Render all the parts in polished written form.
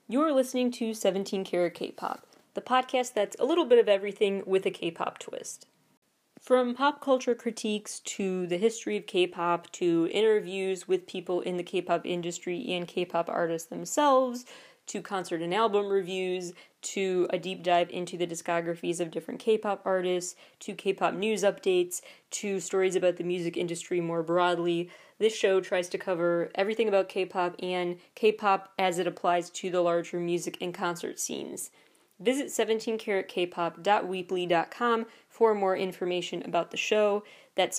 You're listening to 17 Karat K-Pop, the podcast that's a little bit of everything with a K-pop twist. From pop culture critiques to the history of K-pop to interviews with people in the K-pop industry and K-pop artists themselves, to concert and album reviews, to a deep dive into the discographies of different K-pop artists, to K-pop news updates, to stories about the music industry more broadly. This show tries to cover everything about K-pop and K-pop as it applies to the larger music and concert scenes. Visit 17karatkpop.weebly.com for more information about the show. That's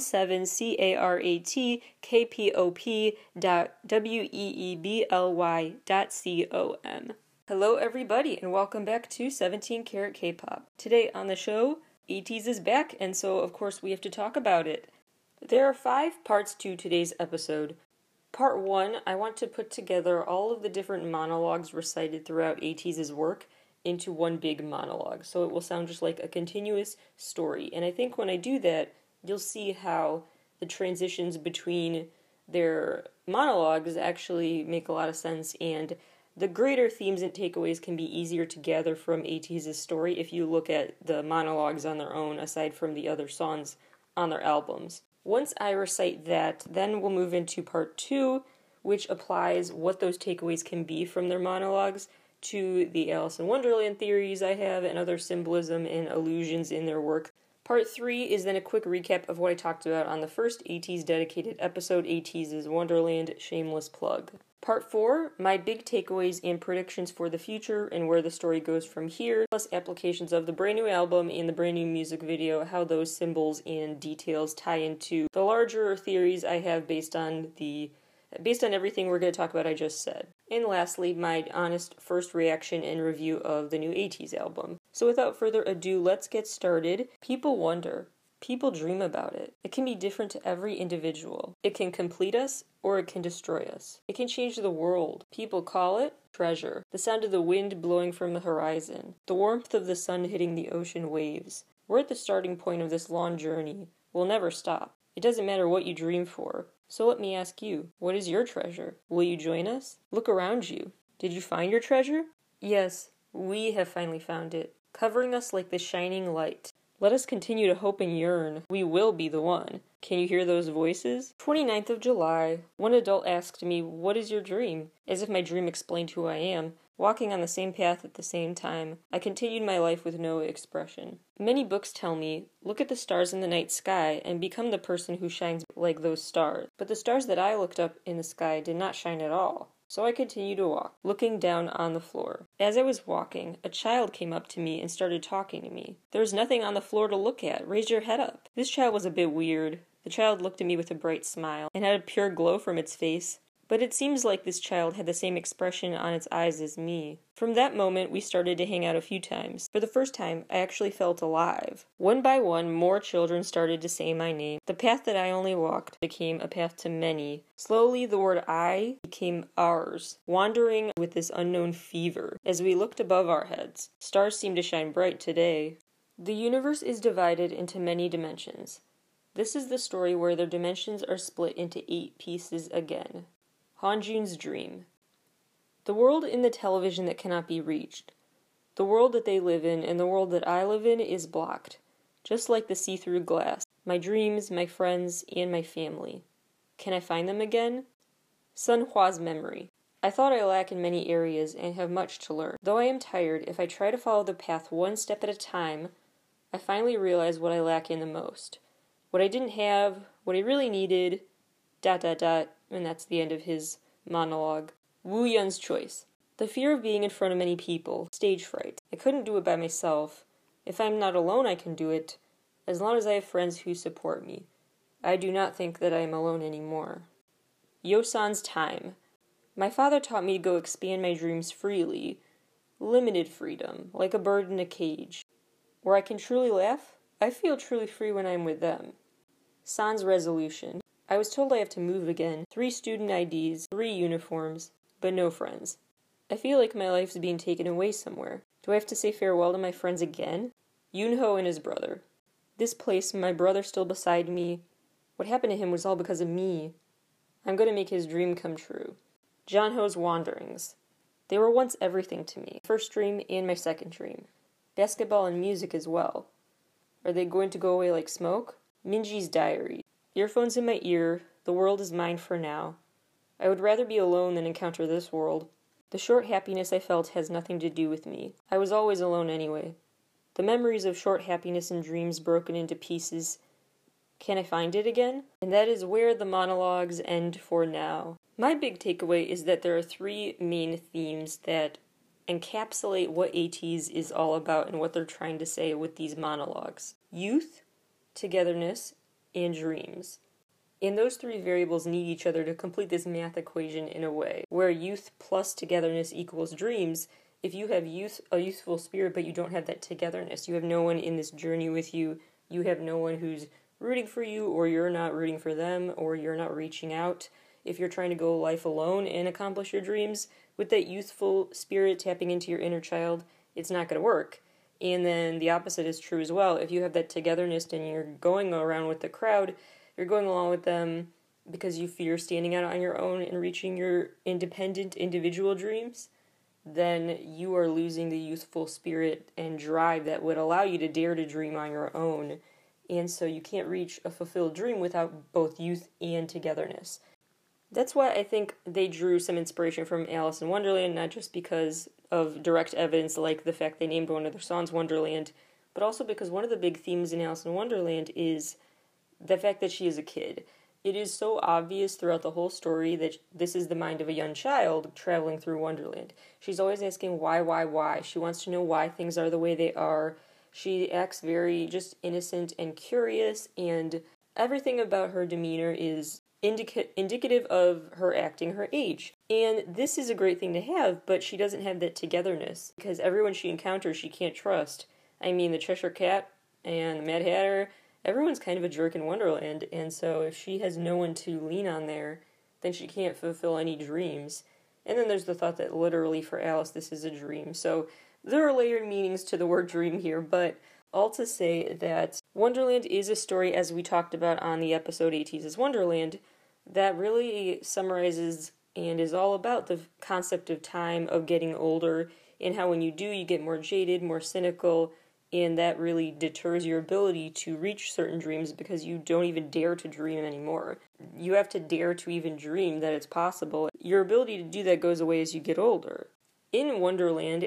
17karatkpop.weebly.com. Hello everybody and welcome back to 17 Karat K-Pop. Today on the show, ATEEZ is back and so of course we have to talk about it. There are 5 parts to today's episode. Part 1, I want to put together all of the different monologues recited throughout ATEEZ's work into one big monologue, so it will sound just like a continuous story. And I think when I do that, you'll see how the transitions between their monologues actually make a lot of sense, and the greater themes and takeaways can be easier to gather from ATEEZ's story if you look at the monologues on their own, aside from the other songs on their albums. Once I recite that, then we'll move into part 2, which applies what those takeaways can be from their monologues to the Alice in Wonderland theories I have and other symbolism and allusions in their work. Part 3 is then a quick recap of what I talked about on the first ATEEZ dedicated episode, ATEEZ's Wonderland Shameless Plug. Part 4, my big takeaways and predictions for the future and where the story goes from here, plus applications of the brand new album and the brand new music video, how those symbols and details tie into the larger theories I have based on everything we're going to talk about I just said. And lastly, my honest first reaction and review of the new ATEEZ album. So without further ado, let's get started. People wonder. People dream about it. It can be different to every individual. It can complete us, or it can destroy us. It can change the world. People call it treasure. The sound of the wind blowing from the horizon. The warmth of the sun hitting the ocean waves. We're at the starting point of this long journey. We'll never stop. It doesn't matter what you dream for. So let me ask you, what is your treasure? Will you join us? Look around you. Did you find your treasure? Yes, we have finally found it, covering us like the shining light. Let us continue to hope and yearn. We will be the one. Can you hear those voices? 29th of July, one adult asked me, "What is your dream?" As if my dream explained who I am. Walking on the same path at the same time, I continued my life with no expression. Many books tell me, look at the stars in the night sky and become the person who shines like those stars. But the stars that I looked up in the sky did not shine at all. So I continued to walk, looking down on the floor. As I was walking, a child came up to me and started talking to me. There was nothing on the floor to look at. Raise your head up. This child was a bit weird. The child looked at me with a bright smile and had a pure glow from its face. But it seems like this child had the same expression on its eyes as me. From that moment, we started to hang out a few times. For the first time, I actually felt alive. One by one, more children started to say my name. The path that I only walked became a path to many. Slowly, the word I became ours, wandering with this unknown fever. As we looked above our heads, stars seemed to shine bright today. The universe is divided into many dimensions. This is the story where the dimensions are split into 8 pieces again. Hanjun's dream. The world in the television that cannot be reached. The world that they live in and the world that I live in is blocked, just like the see-through glass. My dreams, my friends, and my family. Can I find them again? Sun Hwa's memory. I thought I lack in many areas and have much to learn. Though I am tired, if I try to follow the path one step at a time, I finally realize what I lack in the most. What I didn't have, what I really needed, ... and that's the end of his monologue. Woo Yun's choice. The fear of being in front of many people. Stage fright. I couldn't do it by myself. If I'm not alone, I can do it, as long as I have friends who support me. I do not think that I am alone anymore. Yosan's time. My father taught me to go expand my dreams freely. Limited freedom, like a bird in a cage. Where I can truly laugh, I feel truly free when I'm with them. San's resolution. I was told I have to move again. 3 student IDs, 3 uniforms, but no friends. I feel like my life's being taken away somewhere. Do I have to say farewell to my friends again? Yoonho and his brother. This place, my brother still beside me. What happened to him was all because of me. I'm going to make his dream come true. Jeonho's wanderings. They were once everything to me. First dream and my second dream. Basketball and music as well. Are they going to go away like smoke? Minji's diary. Earphones in my ear. The world is mine for now. I would rather be alone than encounter this world. The short happiness I felt has nothing to do with me. I was always alone anyway. The memories of short happiness and dreams broken into pieces. Can I find it again? And that is where the monologues end for now. My big takeaway is that there are three main themes that encapsulate what ATEEZ is all about and what they're trying to say with these monologues. Youth, togetherness, and dreams. And those three variables need each other to complete this math equation in a way, where youth plus togetherness equals dreams. If you have a youthful spirit, but you don't have that togetherness, you have no one in this journey with you, you have no one who's rooting for you, or you're not rooting for them, or you're not reaching out. If you're trying to go life alone and accomplish your dreams, with that youthful spirit tapping into your inner child, it's not going to work. And then the opposite is true as well. If you have that togetherness and you're going around with the crowd, you're going along with them because you fear standing out on your own and reaching your independent individual dreams, then you are losing the youthful spirit and drive that would allow you to dare to dream on your own. And so you can't reach a fulfilled dream without both youth and togetherness. That's why I think they drew some inspiration from Alice in Wonderland, not just because of direct evidence like the fact they named one of their songs Wonderland, but also because one of the big themes in Alice in Wonderland is the fact that she is a kid. It is so obvious throughout the whole story that this is the mind of a young child traveling through Wonderland. She's always asking why. She wants to know why things are the way they are. She acts very just innocent and curious, and everything about her demeanor is indicative of her acting her age. And this is a great thing to have, but she doesn't have that togetherness, because everyone she encounters she can't trust. I mean, the Cheshire Cat and the Mad Hatter, everyone's kind of a jerk in Wonderland, and so if she has no one to lean on there, then she can't fulfill any dreams. And then there's the thought that literally for Alice this is a dream. So there are layered meanings to the word dream here, but all to say that Wonderland is a story, as we talked about on the episode ATEEZ is Wonderland, that really summarizes and is all about the concept of time, of getting older, and how when you do, you get more jaded, more cynical, and that really deters your ability to reach certain dreams because you don't even dare to dream anymore. You have to dare to even dream that it's possible. Your ability to do that goes away as you get older. In Wonderland,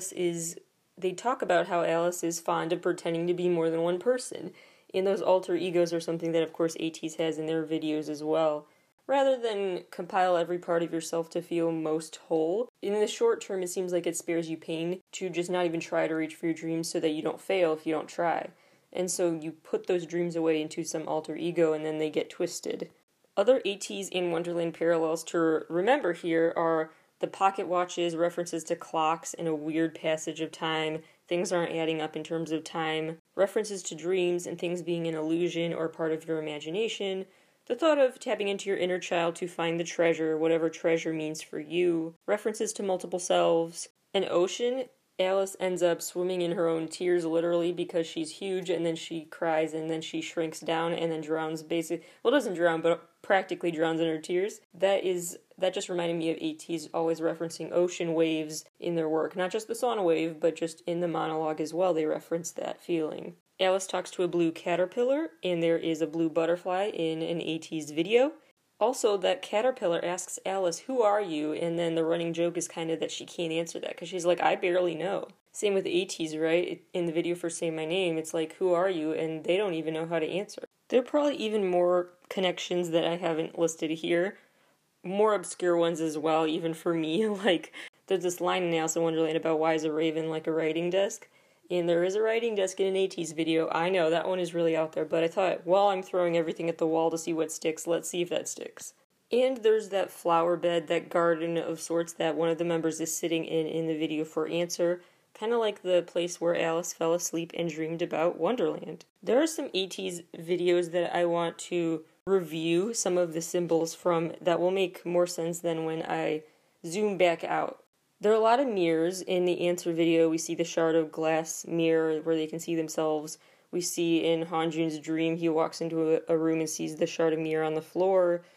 they talk about how Alice is fond of pretending to be more than one person, and those alter egos are something that, of course, ATEEZ has in their videos as well. Rather than compile every part of yourself to feel most whole, in the short term it seems like it spares you pain to just not even try to reach for your dreams so that you don't fail if you don't try. And so you put those dreams away into some alter ego and then they get twisted. Other ATEEZ in Wonderland parallels to remember here are the pocket watches, references to clocks in a weird passage of time, things aren't adding up in terms of time, references to dreams and things being an illusion or part of your imagination, the thought of tapping into your inner child to find the treasure, whatever treasure means for you, references to multiple selves, an ocean. Alice ends up swimming in her own tears literally because she's huge and then she cries and then she shrinks down and then drowns doesn't drown but practically drowns in her tears. That just reminded me of ATEEZ always referencing ocean waves in their work. Not just the sauna wave, but just in the monologue as well they reference that feeling. Alice talks to a blue caterpillar, and there is a blue butterfly in an ATEEZ video. Also, that caterpillar asks Alice, "Who are you?" And then the running joke is kind of that she can't answer that, because she's like, "I barely know." Same with ATEEZ, right? In the video for Say My Name, it's like, "Who are you?" And they don't even know how to answer. There are probably even more connections that I haven't listed here. More obscure ones as well, even for me. Like, there's this line in Alice in Wonderland about why is a raven like a writing desk? And there is a writing desk in an ATEEZ video. I know, that one is really out there, but I thought, while I'm throwing everything at the wall to see what sticks, let's see if that sticks. And there's that flower bed, that garden of sorts that one of the members is sitting in the video for answer, kind of like the place where Alice fell asleep and dreamed about Wonderland. There are some ATEEZ videos that I want to review some of the symbols from that will make more sense than when I zoom back out. There are a lot of mirrors. In the answer video, we see the shard of glass mirror where they can see themselves. We see in Hanjun's dream, he walks into a room and sees the shard of mirror on the floor.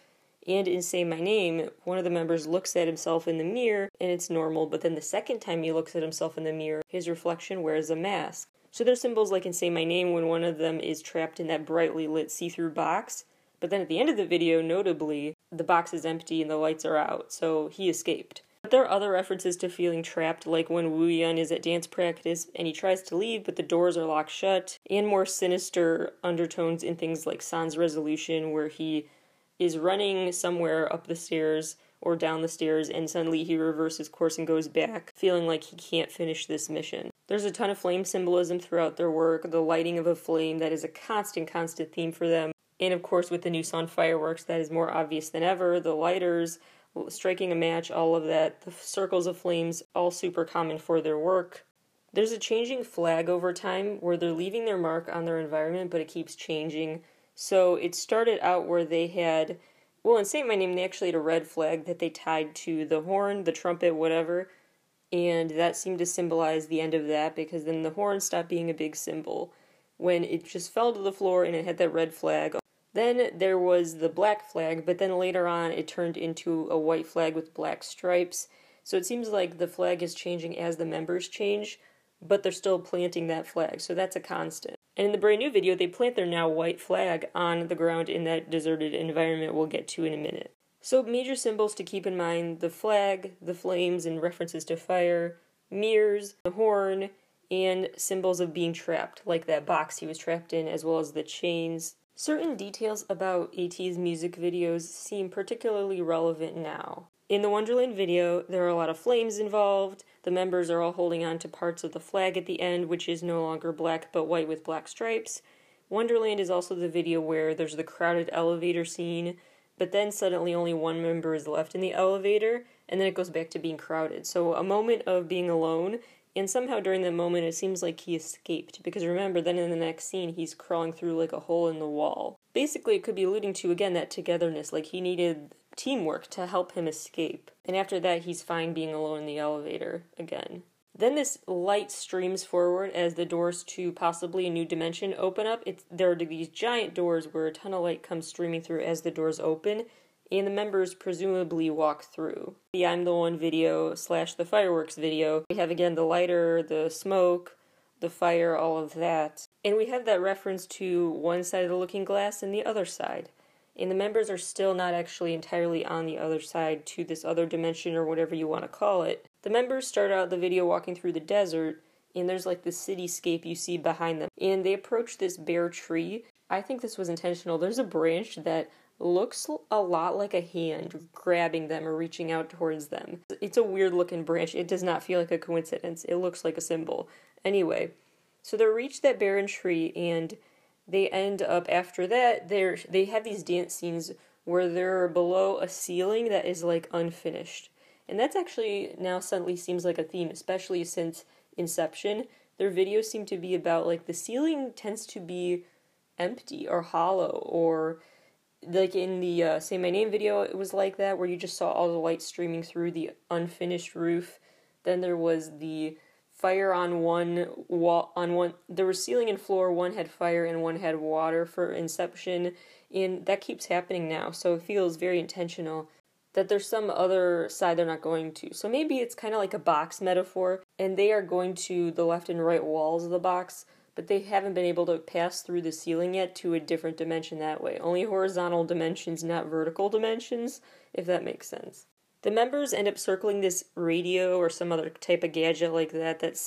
And in Say My Name, one of the members looks at himself in the mirror and it's normal, but then the second time he looks at himself in the mirror, his reflection wears a mask. So there's symbols like in Say My Name when one of them is trapped in that brightly lit see-through box, but then at the end of the video, notably, the box is empty and the lights are out, so he escaped. But there are other references to feeling trapped, like when Woo-Yeon is at dance practice and he tries to leave, but the doors are locked shut, and more sinister undertones in things like San's resolution, where he is running somewhere up the stairs or down the stairs, and suddenly he reverses course and goes back, feeling like he can't finish this mission. There's a ton of flame symbolism throughout their work, the lighting of a flame, that is a constant theme for them. And of course with the new Sun fireworks, that is more obvious than ever, the lighters, striking a match, all of that, the circles of flames, all super common for their work. There's a changing flag over time where they're leaving their mark on their environment, but it keeps changing. So it started out where they had, well, in Say My Name, they actually had a red flag that they tied to the horn, the trumpet, whatever, and that seemed to symbolize the end of that, because then the horn stopped being a big symbol when it just fell to the floor and it had that red flag. Then there was the black flag, but then later on it turned into a white flag with black stripes. So it seems like the flag is changing as the members change, but they're still planting that flag, so that's a constant. And in the brand new video, they plant their now white flag on the ground in that deserted environment we'll get to in a minute. So major symbols to keep in mind: the flag, the flames and references to fire, mirrors, the horn, and symbols of being trapped, like that box he was trapped in, as well as the chains. Certain details about ATEEZ's music videos seem particularly relevant now. In the Wonderland video, there are a lot of flames involved. The members are all holding on to parts of the flag at the end, which is no longer black but white with black stripes. Wonderland is also the video where there's the crowded elevator scene, but then suddenly only one member is left in the elevator, and then it goes back to being crowded. So a moment of being alone, and somehow during that moment it seems like he escaped, because remember, then in the next scene he's crawling through like a hole in the wall. Basically it could be alluding to, again, that togetherness, like he needed teamwork to help him escape. And after that he's fine being alone in the elevator again. Then this light streams forward as the doors to possibly a new dimension open up. There are these giant doors where a ton of light comes streaming through as the doors open, and the members presumably walk through. The I'm the One video / the fireworks video, we have again the lighter, the smoke, the fire, all of that. And we have that reference to one side of the looking glass and the other side. And the members are still not actually entirely on the other side to this other dimension or whatever you want to call it. The members start out the video walking through the desert, and there's like this cityscape you see behind them. And they approach this bare tree. I think this was intentional. There's a branch that looks a lot like a hand grabbing them or reaching out towards them. It's a weird looking branch. It does not feel like a coincidence. It looks like a symbol. Anyway, so they reach that barren tree, and they end up, after that, they have these dance scenes where they're below a ceiling that is like unfinished. And that's actually now suddenly seems like a theme, especially since Inception. Their videos seem to be about like the ceiling tends to be empty or hollow, or like in the Say My Name video, it was like that, where you just saw all the light streaming through the unfinished roof. Then there was the fire on one wall, there was ceiling and floor, one had fire and one had water for Inception, and that keeps happening now, so it feels very intentional that there's some other side they're not going to. So maybe it's kind of like a box metaphor, and they are going to the left and right walls of the box, but they haven't been able to pass through the ceiling yet to a different dimension that way. Only horizontal dimensions, not vertical dimensions, if that makes sense. The members end up circling this radio or some other type of gadget like that that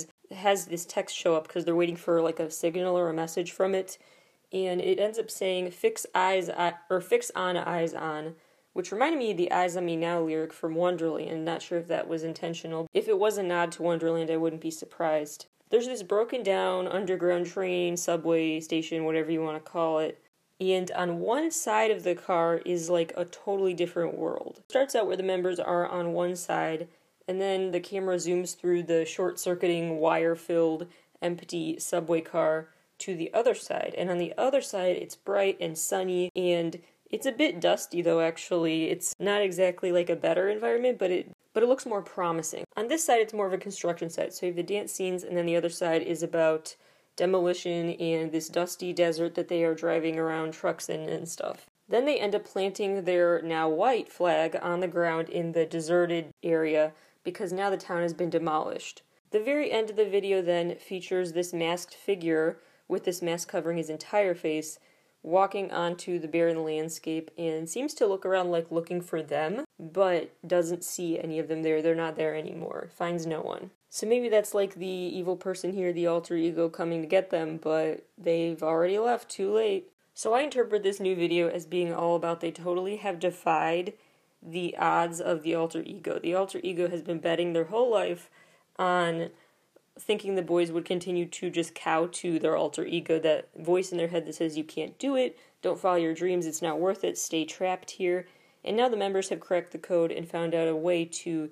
has this text show up because they're waiting for like a signal or a message from it, and it ends up saying fix on eyes on, which reminded me of the Eyes on Me Now lyric from Wonderland. Not sure if that was intentional. If it was a nod to Wonderland, I wouldn't be surprised. There's this broken down underground train, subway station, whatever you want to call it, and on one side of the car is like a totally different world. It starts out where the members are on one side, and then the camera zooms through the short-circuiting, wire-filled, empty subway car to the other side. And on the other side, it's bright and sunny, and it's a bit dusty though, actually. It's not exactly like a better environment, but it looks more promising. On this side, it's more of a construction site, so you have the dance scenes, and then the other side is about demolition and this dusty desert that they are driving around trucks in and stuff. Then they end up planting their now white flag on the ground in the deserted area because now the town has been demolished. The very end of the video then features this masked figure with this mask covering his entire face walking onto the barren landscape and seems to look around like looking for them, but doesn't see any of them there. They're not there anymore. Finds no one. So maybe that's like the evil person here, the alter ego coming to get them, but they've already left, too late. So I interpret this new video as being all about they totally have defied the odds of the alter ego. The alter ego has been betting their whole life on thinking the boys would continue to just cow to their alter ego, that voice in their head that says you can't do it, don't follow your dreams, it's not worth it, stay trapped here. And now the members have cracked the code and found out a way to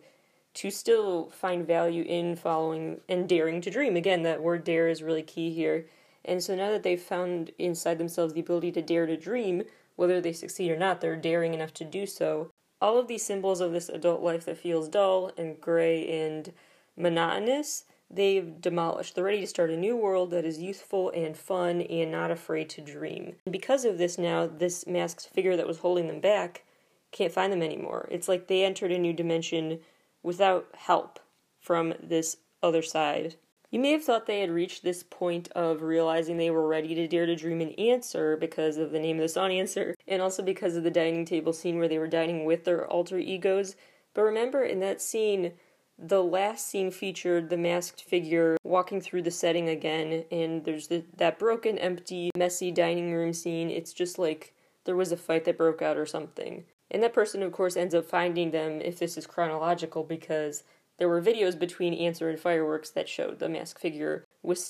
still find value in following and daring to dream. Again, that word dare is really key here. And so now that they've found inside themselves the ability to dare to dream, whether they succeed or not, they're daring enough to do so. All of these symbols of this adult life that feels dull and gray and monotonous, they've demolished. They're ready to start a new world that is youthful and fun and not afraid to dream. And because of this now, this masked figure that was holding them back can't find them anymore. It's like they entered a new dimension without help from this other side. You may have thought they had reached this point of realizing they were ready to dare to dream and answer because of the name of the song Answer, and also because of the dining table scene where they were dining with their alter egos. But remember, in that scene, the last scene featured the masked figure walking through the setting again, and there's that broken, empty, messy dining room scene. It's just like there was a fight that broke out or something. And that person, of course, ends up finding them, if this is chronological, because there were videos between Answer and Fireworks that showed the masked figure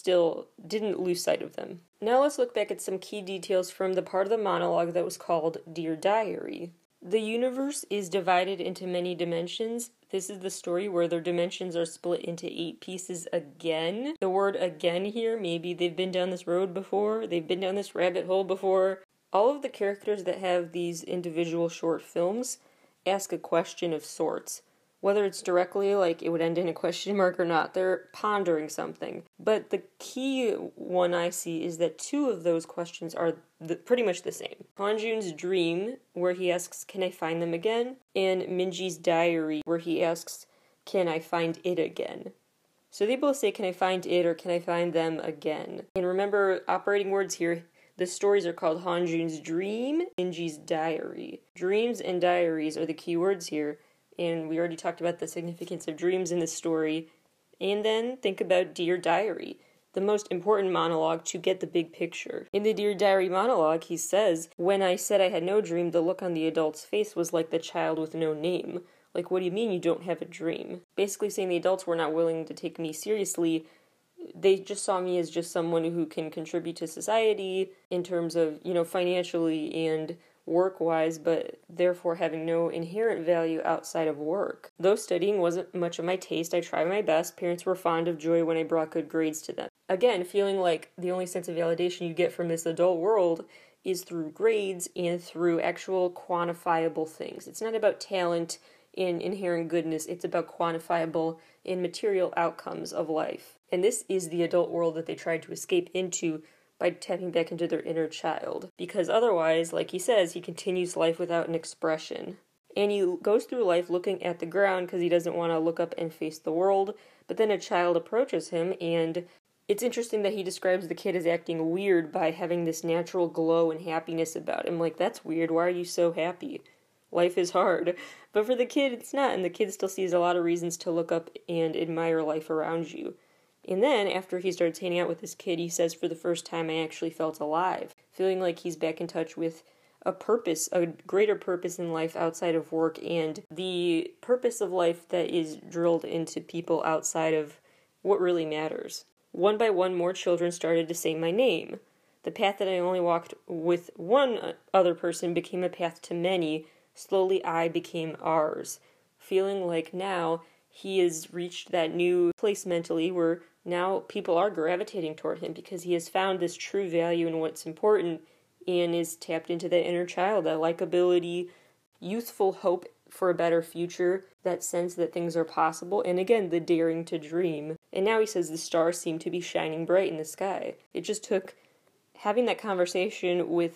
didn't lose sight of them. Now let's look back at some key details from the part of the monologue that was called Dear Diary. The universe is divided into many dimensions. This is the story where their dimensions are split into 8 pieces again. The word again here, maybe they've been down this road before, they've been down this rabbit hole before. All of the characters that have these individual short films ask a question of sorts. Whether it's directly, like it would end in a question mark or not, they're pondering something. But the key one I see is that 2 of those questions are pretty much the same. Hanjun's dream, where he asks, can I find them again? And Minji's diary, where he asks, can I find it again? So they both say, can I find it or can I find them again? And remember, operating words here, the stories are called Hanjun's dream, Minji's diary. Dreams and diaries are the key words here. And we already talked about the significance of dreams in this story. And then think about Dear Diary, the most important monologue to get the big picture. In the Dear Diary monologue, he says, when I said I had no dream, the look on the adult's face was like the child with no name. Like, what do you mean you don't have a dream? Basically saying the adults were not willing to take me seriously. They just saw me as just someone who can contribute to society in terms of, financially and work-wise, but therefore having no inherent value outside of work. Though studying wasn't much of my taste, I tried my best. Parents were fond of joy when I brought good grades to them. Again, feeling like the only sense of validation you get from this adult world is through grades and through actual quantifiable things. It's not about talent and inherent goodness, it's about quantifiable and material outcomes of life. And this is the adult world that they tried to escape into by tapping back into their inner child. Because otherwise, like he says, he continues life without an expression. And he goes through life looking at the ground because he doesn't want to look up and face the world. But then a child approaches him, and it's interesting that he describes the kid as acting weird by having this natural glow and happiness about him. Like, that's weird. Why are you so happy? Life is hard. But for the kid, it's not. And the kid still sees a lot of reasons to look up and admire life around you. And then, after he starts hanging out with this kid, he says, for the first time, I actually felt alive. Feeling like he's back in touch with a purpose, a greater purpose in life outside of work, and the purpose of life that is drilled into people outside of what really matters. One by one, more children started to say my name. The path that I only walked with one other person became a path to many. Slowly, I became ours. Feeling like now he has reached that new place mentally where now people are gravitating toward him because he has found this true value in what's important and is tapped into that inner child, that likability, youthful hope for a better future, that sense that things are possible, and again, the daring to dream. And now he says the stars seem to be shining bright in the sky. It just took having that conversation with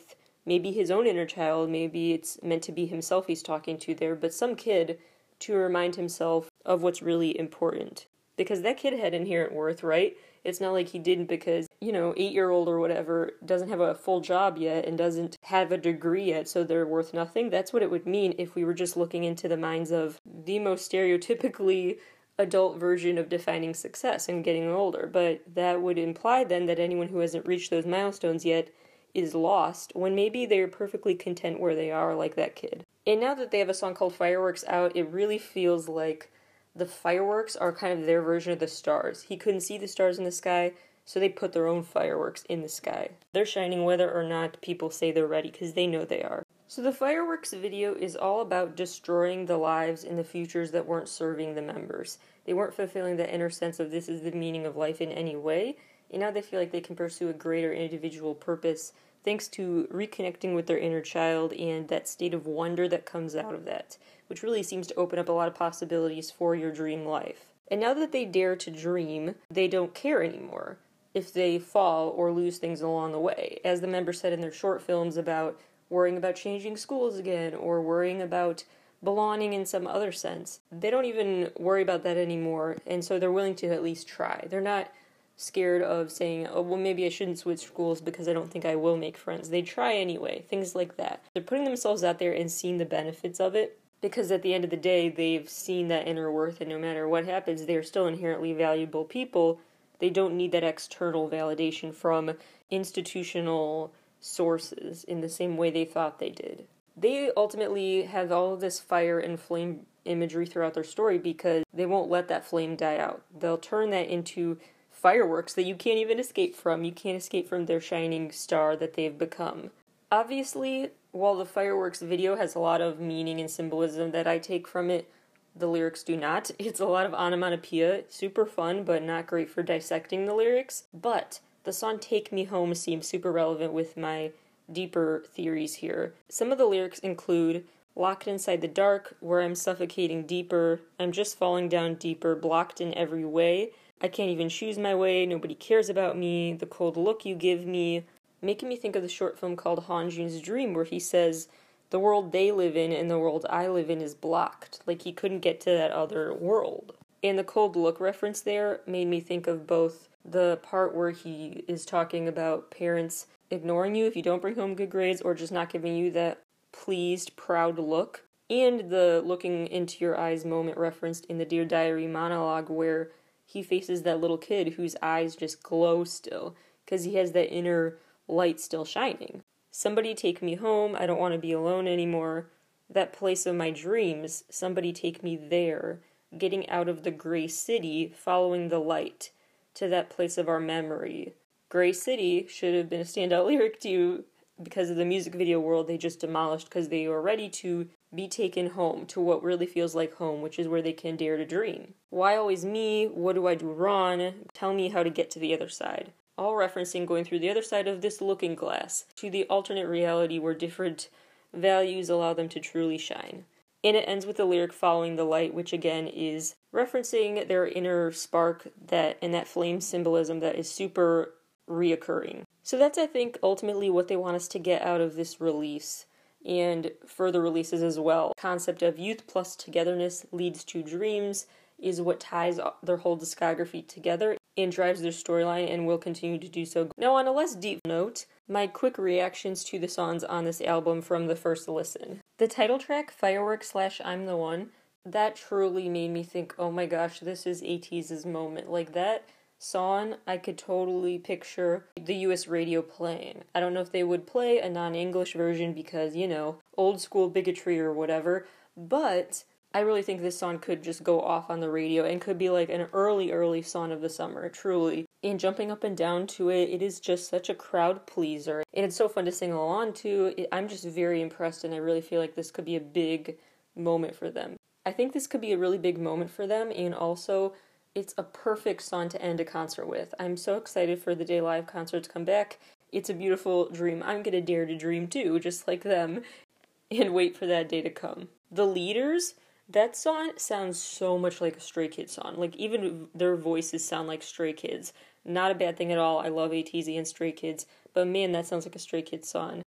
maybe his own inner child, maybe it's meant to be himself he's talking to there, but some kid to remind himself of what's really important. Because that kid had inherent worth, right? It's not like he didn't because, 8-year-old or whatever doesn't have a full job yet and doesn't have a degree yet, so they're worth nothing. That's what it would mean if we were just looking into the minds of the most stereotypically adult version of defining success and getting older. But that would imply then that anyone who hasn't reached those milestones yet is lost, when maybe they're perfectly content where they are, like that kid. And now that they have a song called Fireworks out, it really feels like the fireworks are kind of their version of the stars. He couldn't see the stars in the sky, so they put their own fireworks in the sky. They're shining whether or not people say they're ready, because they know they are. So the fireworks video is all about destroying the lives and the futures that weren't serving the members. They weren't fulfilling that inner sense of this is the meaning of life in any way, and now they feel like they can pursue a greater individual purpose thanks to reconnecting with their inner child and that state of wonder that comes out of that, which really seems to open up a lot of possibilities for your dream life. And now that they dare to dream, they don't care anymore if they fall or lose things along the way. As the members said in their short films about worrying about changing schools again or worrying about belonging in some other sense, they don't even worry about that anymore, and so they're willing to at least try. They're not scared of saying, oh, well, maybe I shouldn't switch schools because I don't think I will make friends. They try anyway, things like that. They're putting themselves out there and seeing the benefits of it, because at the end of the day, they've seen that inner worth, and no matter what happens, they're still inherently valuable people. They don't need that external validation from institutional sources in the same way they thought they did. They ultimately have all of this fire and flame imagery throughout their story because they won't let that flame die out. They'll turn that into fireworks that you can't even escape from. You can't escape from their shining star that they've become. Obviously, while the fireworks video has a lot of meaning and symbolism that I take from it, the lyrics do not. It's a lot of onomatopoeia, super fun, but not great for dissecting the lyrics. But the song Take Me Home seems super relevant with my deeper theories here. Some of the lyrics include, locked inside the dark, where I'm suffocating deeper, I'm just falling down deeper, blocked in every way, I can't even choose my way, nobody cares about me, the cold look you give me, making me think of the short film called Han Jun's Dream, where he says, the world they live in and the world I live in is blocked, like he couldn't get to that other world. And the cold look reference there made me think of both the part where he is talking about parents ignoring you if you don't bring home good grades, or just not giving you that pleased, proud look, and the looking into your eyes moment referenced in the Dear Diary monologue where he faces that little kid whose eyes just glow still, because he has that inner light still shining. Somebody take me home, I don't want to be alone anymore. That place of my dreams, somebody take me there. Getting out of the gray city, following the light, to that place of our memory. Gray City should have been a standout lyric to you because of the music video world they just demolished because they were ready to be taken home to what really feels like home, which is where they can dare to dream. Why always me? What do I do wrong? Tell me how to get to the other side. All referencing going through the other side of this looking glass to the alternate reality where different values allow them to truly shine. And it ends with the lyric following the light, which again is referencing their inner spark and that flame symbolism that is super reoccurring. So that's, I think, ultimately what they want us to get out of this release and further releases as well. The concept of youth plus togetherness leads to dreams is what ties their whole discography together and drives their storyline and will continue to do so. Now, on a less deep note, my quick reactions to the songs on this album from the first listen. The title track, Fireworks / I'm the One, that truly made me think, oh my gosh, this is ATEEZ's moment. Like that song, I could totally picture the US radio playing. I don't know if they would play a non-English version because, old school bigotry or whatever, but I really think this song could just go off on the radio and could be like an early song of the summer, truly. And jumping up and down to it, it is just such a crowd pleaser. And it's so fun to sing along to. I'm just very impressed, and I really feel like this could be a big moment for them. I think this could be a really big moment for them, and also it's a perfect song to end a concert with. I'm so excited for the day live concert to come back. It's a beautiful dream. I'm gonna dare to dream too, just like them, and wait for that day to come. The Leaders, that song sounds so much like a Stray Kids song. Like, even their voices sound like Stray Kids. Not a bad thing at all. I love ATEEZ and Stray Kids, but man, that sounds like a Stray Kids song.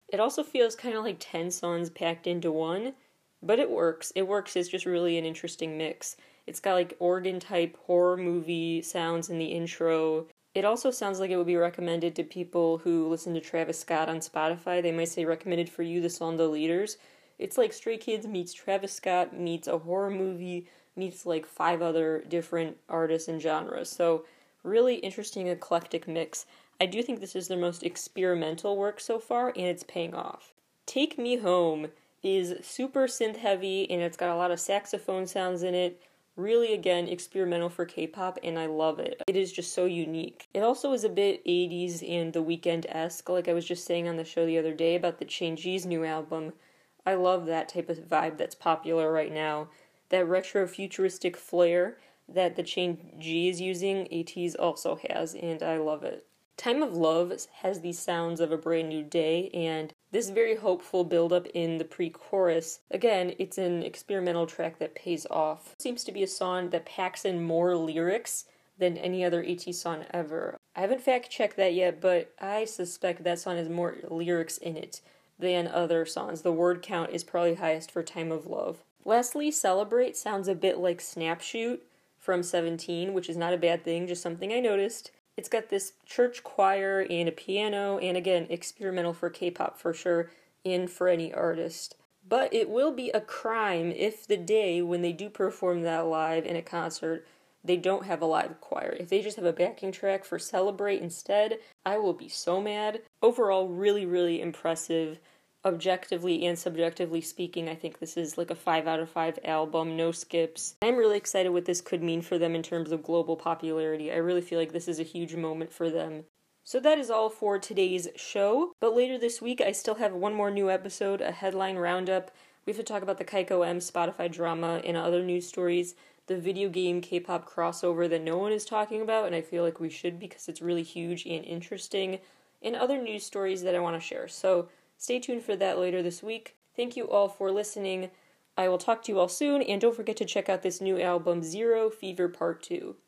It also feels kind of like 10 songs packed into one, but it works. It works. It's just really an interesting mix. It's got like organ type horror movie sounds in the intro. It also sounds like it would be recommended to people who listen to Travis Scott on Spotify. They might say recommended for you the song The Leaders. It's like Stray Kids meets Travis Scott meets a horror movie meets like 5 other different artists and genres. So really interesting eclectic mix. I do think this is their most experimental work so far, and it's paying off. Take Me Home is super synth heavy, and it's got a lot of saxophone sounds in it. Really, again, experimental for K-pop, and I love it. It is just so unique. It also is a bit 80s and The Weeknd-esque, like I was just saying on the show the other day about the Changee's new album. I love that type of vibe that's popular right now. That retro futuristic flair that the Changee is using, ATEEZ also has, and I love it. Time of Love has these sounds of a brand new day, and this very hopeful build-up in the pre-chorus. Again, it's an experimental track that pays off. It seems to be a song that packs in more lyrics than any other ATEEZ song ever. I haven't fact-checked that yet, but I suspect that song has more lyrics in it than other songs. The word count is probably highest for Time of Love. Lastly, Celebrate sounds a bit like Snapshoot from 17, which is not a bad thing, just something I noticed. It's got this church choir and a piano, and again, experimental for K-pop for sure, and for any artist. But it will be a crime if the day when they do perform that live in a concert, they don't have a live choir. If they just have a backing track for Celebrate instead, I will be so mad. Overall, really, really impressive. Objectively and subjectively speaking, I think this is like a 5 out of 5 album, no skips. I'm really excited what this could mean for them in terms of global popularity. I really feel like this is a huge moment for them. So that is all for today's show, but later this week I still have one more new episode, a headline roundup. We have to talk about the Kaiko M Spotify drama and other news stories, the video game K-pop crossover that no one is talking about, and I feel like we should because it's really huge and interesting, and other news stories that I want to share. So stay tuned for that later this week. Thank you all for listening. I will talk to you all soon, and don't forget to check out this new album, Zero Fever Part 2.